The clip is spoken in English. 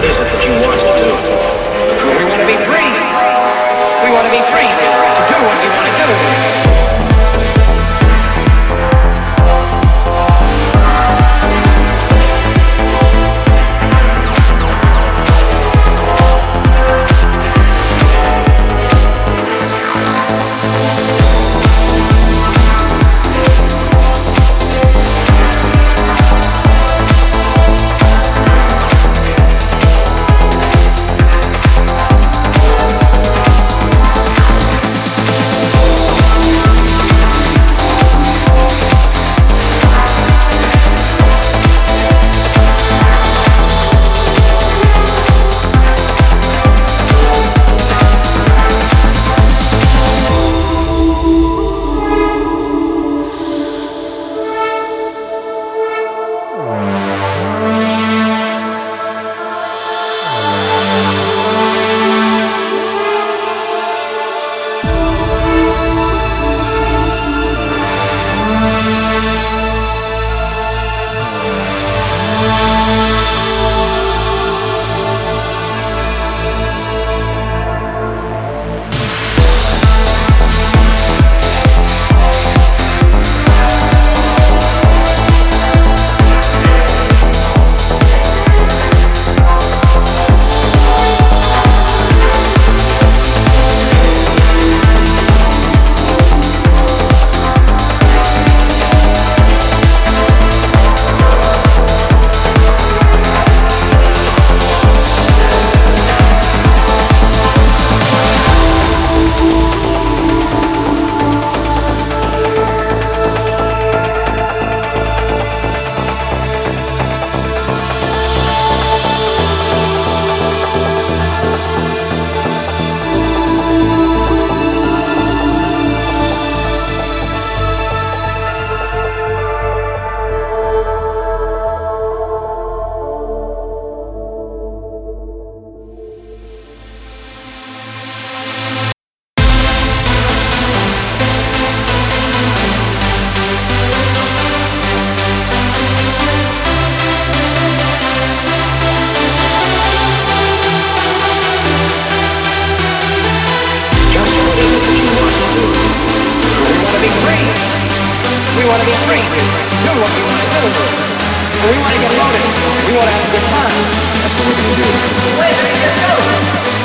is it that you want to do? We want to be free. We want to be free to do what we want to do. We want to be free. Do what we want to do. We want to get loaded. We want to have a good time. That's what we're going to do. Wait a minute, no.